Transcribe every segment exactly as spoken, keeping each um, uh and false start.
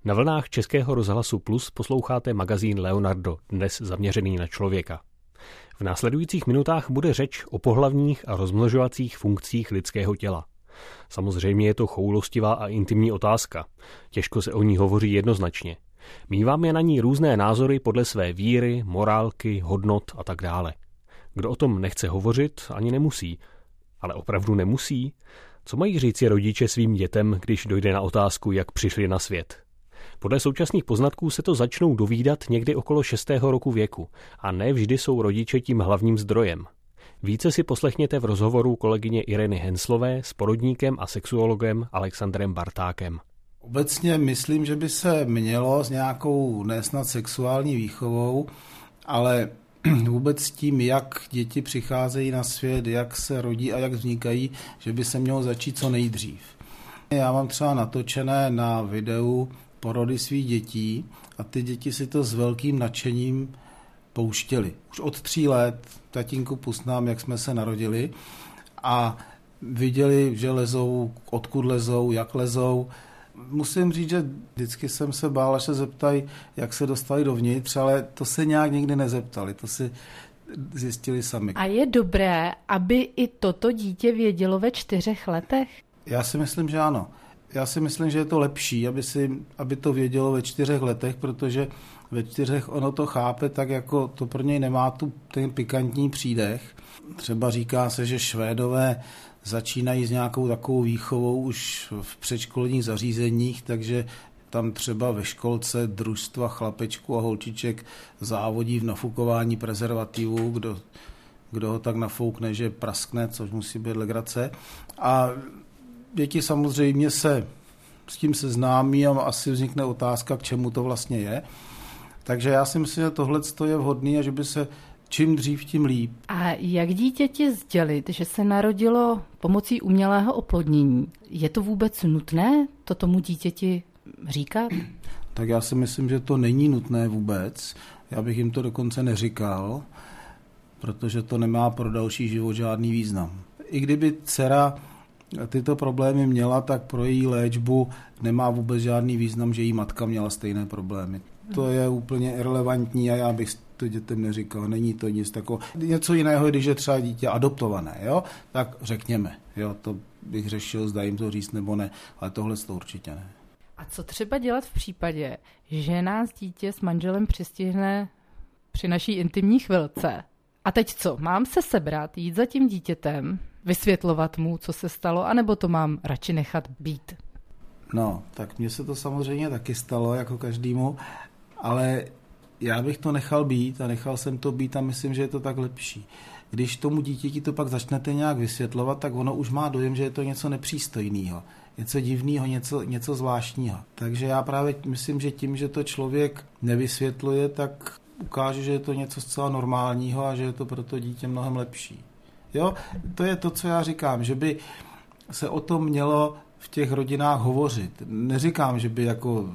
Na vlnách Českého rozhlasu Plus posloucháte magazín Leonardo, dnes zaměřený na člověka. V následujících minutách bude řeč o pohlavních a rozmnožovacích funkcích lidského těla. Samozřejmě je to choulostivá a intimní otázka. Těžko se o ní hovoří jednoznačně. Míváme na ní různé názory podle své víry, morálky, hodnot a tak dále. Kdo o tom nechce hovořit, ani nemusí. Ale opravdu nemusí? Co mají říci rodiče svým dětem, když dojde na otázku, jak přišli na svět? Podle současných poznatků se to začnou dovídat někdy okolo šestého roku věku a ne vždy jsou rodiče tím hlavním zdrojem. Více si poslechněte v rozhovoru kolegyně Ireny Henslové s porodníkem a sexuologem Alexandrem Bartákem. Obecně myslím, že by se mělo s nějakou nesnad sexuální výchovou, ale vůbec tím, jak děti přicházejí na svět, jak se rodí a jak vznikají, že by se mělo začít co nejdřív. Já mám třeba natočené na videu porody svých dětí a ty děti si to s velkým nadšením pouštěli. Už od tří let, tatínku, pust nám, jak jsme se narodili, a viděli, že lezou, odkud lezou, jak lezou. Musím říct, že vždycky jsem se bál, až se zeptají, jak se dostali dovnitř, ale to se nějak nikdy nezeptali, to si zjistili sami. A je dobré, aby i toto dítě vědělo ve čtyřech letech? Já si myslím, že ano. Já si myslím, že je to lepší, aby, si, aby to vědělo ve čtyřech letech, protože ve čtyřech ono to chápe tak, jako to pro něj nemá tu, ten pikantní přídech. Třeba říká se, že Švédové začínají s nějakou takovou výchovou už v předškolních zařízeních, takže tam třeba ve školce družstva chlapečků a holčiček závodí v nafukování prezervativů, kdo, kdo ho tak nafoukne, že praskne, což musí být legrace. A děti samozřejmě se s tím seznámí a asi vznikne otázka, k čemu to vlastně je. Takže já si myslím, že tohle je vhodné a že by se čím dřív, tím líp. A jak dítěti sdělit, že se narodilo pomocí umělého oplodnění? Je to vůbec nutné to tomu dítěti říkat? Tak já si myslím, že to není nutné vůbec. Já bych jim to dokonce neříkal, protože to nemá pro další život žádný význam. I kdyby dcera tyto problémy měla, tak pro její léčbu nemá vůbec žádný význam, že její matka měla stejné problémy. To je úplně irelevantní a já bych to dětem neříkal, není to nic takového. Něco jiného, když je třeba dítě adoptované, jo? Tak řekněme, jo, to bych řešil, zda jim to říct nebo ne, ale tohle to určitě ne. A co třeba dělat v případě, že nás dítě s manželem přistihne při naší intimní chvilce? A teď co, mám se sebrat, jít za tím dítětem, vysvětlovat mu, co se stalo, anebo to mám radši nechat být? No, tak mně se to samozřejmě taky stalo, jako každému, ale já bych to nechal být a nechal jsem to být a myslím, že je to tak lepší. Když tomu dítěti to pak začnete nějak vysvětlovat, tak ono už má dojem, že je to něco nepřístojného, něco divného, něco, něco zvláštního. Takže já právě myslím, že tím, že to člověk nevysvětluje, tak ukáže, že je to něco zcela normálního a že je to pro to dítě mnohem lepší. Jo, to je to, co já říkám, že by se o tom mělo v těch rodinách hovořit. Neříkám, že by jako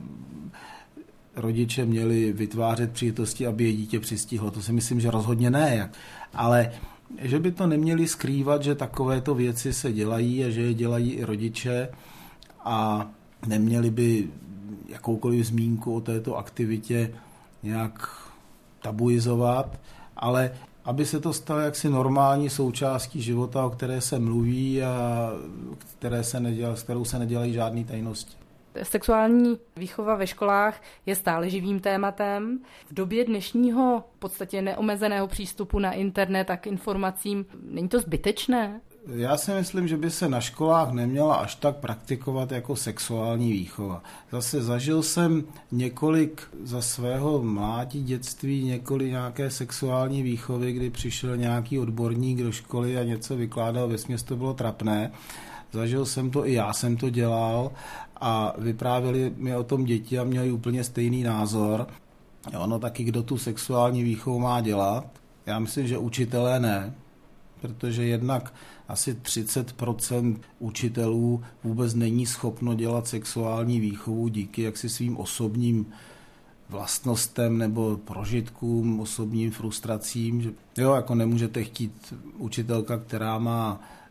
rodiče měli vytvářet příležitosti, aby je dítě přistihlo. To si myslím, že rozhodně ne. Ale že by to neměli skrývat, že takovéto věci se dělají a že je dělají i rodiče a neměli by jakoukoliv zmínku o této aktivitě nějak tabuizovat, ale aby se to stalo jaksi normální součástí života, o které se mluví a které se nedělá, s kterou se nedělají žádné tajnosti. Sexuální výchova ve školách je stále živým tématem. V době dnešního v podstatě neomezeného přístupu na internet a k informacím není to zbytečné? Já si myslím, že by se na školách neměla až tak praktikovat jako sexuální výchova. Zase zažil jsem několik za svého mládí, dětství, několik nějaké sexuální výchovy, kdy přišel nějaký odborník do školy a něco vykládal, vesměs to bylo trapné. Zažil jsem to, i já jsem to dělal a vyprávěli mi o tom děti a měli úplně stejný názor. Ono taky, kdo tu sexuální výchovu má dělat. Já myslím, že učitelé ne, protože jednak asi třicet procent učitelů vůbec není schopno dělat sexuální výchovu díky jaksi svým osobním vlastnostem nebo prožitkům, osobním frustracím. Že jo, jako nemůžete chtít učitelka, která má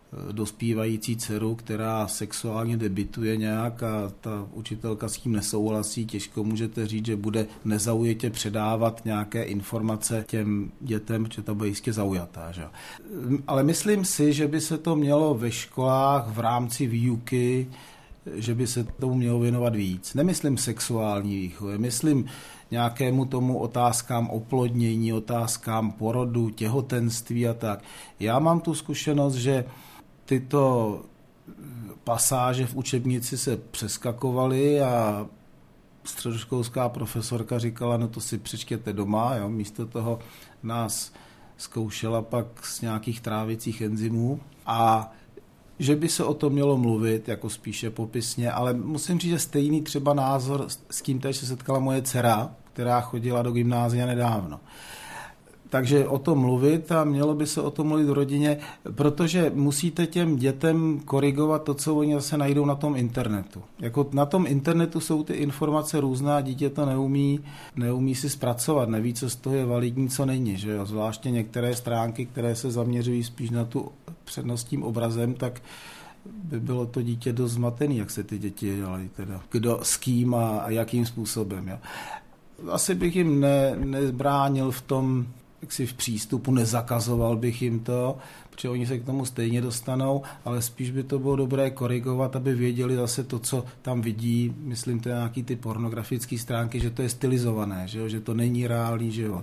dospívající dceru, která sexuálně debituje nějak a ta učitelka s tím nesouhlasí, těžko můžete říct, že bude nezaujatě předávat nějaké informace těm dětem, protože ta bude jistě zaujatá. Že? Ale myslím si, že by se to mělo ve školách v rámci výuky, že by se tomu mělo věnovat víc. Nemyslím sexuální výchově, myslím nějakému tomu otázkám oplodnění, otázkám porodu, těhotenství a tak. Já mám tu zkušenost, že tyto pasáže v učebnici se přeskakovaly a středoškolská profesorka říkala, no to si přečtěte doma, jo? Místo toho nás zkoušela pak z nějakých trávicích enzymů a že by se o tom mělo mluvit, jako spíše popisně, ale musím říct, že stejný třeba názor s tím teď se setkala moje dcera, která chodila do gymnázia nedávno. Takže o tom mluvit a mělo by se o tom mluvit v rodině, protože musíte těm dětem korigovat to, co oni zase najdou na tom internetu. Jako na tom internetu jsou ty informace různá a dítě to neumí, neumí si zpracovat, neví, co z toho je validní, co není. Že jo? Zvláště některé stránky, které se zaměřují spíš na tu přednostním obrazem, tak by bylo to dítě dost zmatený, jak se ty děti dělají, teda kdo s kým a, a jakým způsobem. Jo? Asi bych jim ne, nezbránil v tom, jak si v přístupu, nezakazoval bych jim to, protože oni se k tomu stejně dostanou, ale spíš by to bylo dobré korigovat, aby věděli zase to, co tam vidí, myslím, to je nějaký ty pornografické stránky, že to je stylizované, že, jo? Že to není reálný život.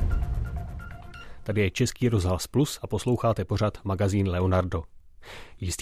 Tady je Český rozhlas Plus a posloucháte pořad magazín Leonardo. Jistý